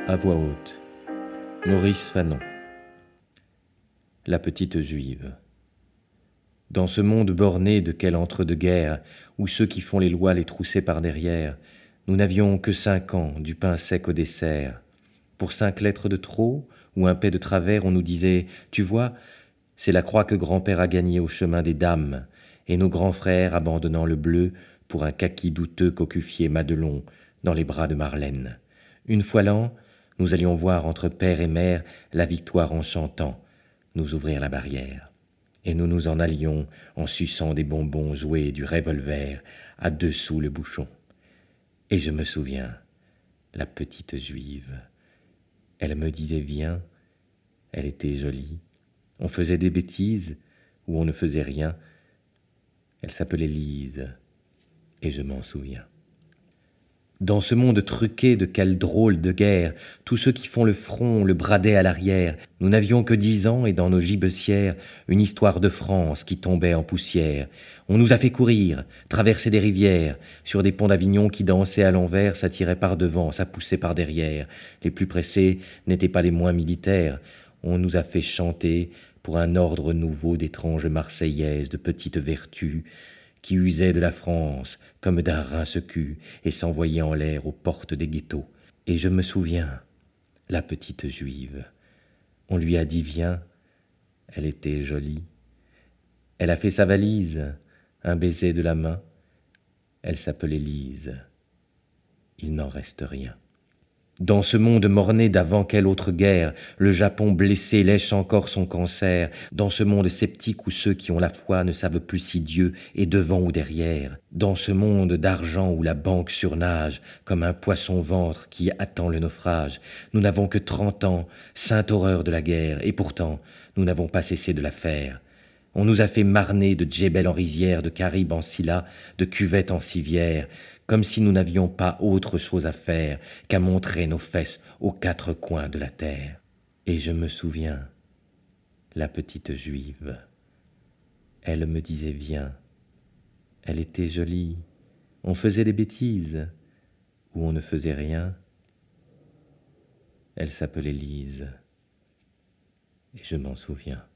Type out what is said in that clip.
À voix haute, Maurice Fanon. La petite juive. Dans ce monde borné de quel entre-deux-guerres, où ceux qui font les lois les troussaient par derrière, nous n'avions que 5 ans, du pain sec au dessert. Pour 5 lettres de trop, ou un paix de travers, on nous disait « Tu vois, c'est la croix que grand-père a gagnée au chemin des dames, et nos grands frères abandonnant le bleu pour un kaki douteux qu'occupiait Madelon dans les bras de Marlène. Une fois l'an, nous allions voir entre père et mère la victoire en chantant, nous ouvrir la barrière. Et nous nous en allions en suçant des bonbons joués du revolver à 2 sous le bouchon. Et je me souviens, la petite juive, elle me disait viens, elle était jolie. On faisait des bêtises ou on ne faisait rien. Elle s'appelait Lise, et je m'en souviens. Dans ce monde truqué de quelle drôle de guerre, tous ceux qui font le front le bradaient à l'arrière. Nous n'avions que 10 ans et dans nos gibecières, une histoire de France qui tombait en poussière. On nous a fait courir, traverser des rivières, sur des ponts d'Avignon qui dansaient à l'envers, ça tirait par devant, ça poussait par derrière. Les plus pressés n'étaient pas les moins militaires. On nous a fait chanter pour un ordre nouveau d'étranges marseillaises de petites vertus, qui usaient de la France comme d'un rince-cul et s'envoyaient en l'air aux portes des ghettos. Et je me souviens, la petite juive, on lui a dit viens, elle était jolie. Elle a fait sa valise, un baiser de la main, elle s'appelait Lise. Il n'en reste rien. Dans ce monde morné d'avant quelle autre guerre, le Japon blessé lèche encore son cancer, dans ce monde sceptique où ceux qui ont la foi ne savent plus si Dieu est devant ou derrière, dans ce monde d'argent où la banque surnage comme un poisson-ventre qui attend le naufrage, nous n'avons que 30 ans, sainte horreur de la guerre, et pourtant nous n'avons pas cessé de la faire. On nous a fait marner de Djebel en rizière, de Caribe en Scylla, de cuvette en civière, comme si nous n'avions pas autre chose à faire qu'à montrer nos fesses aux 4 coins de la terre. Et je me souviens, la petite juive, elle me disait viens, elle était jolie, on faisait des bêtises, ou on ne faisait rien. Elle s'appelait Lise, et je m'en souviens.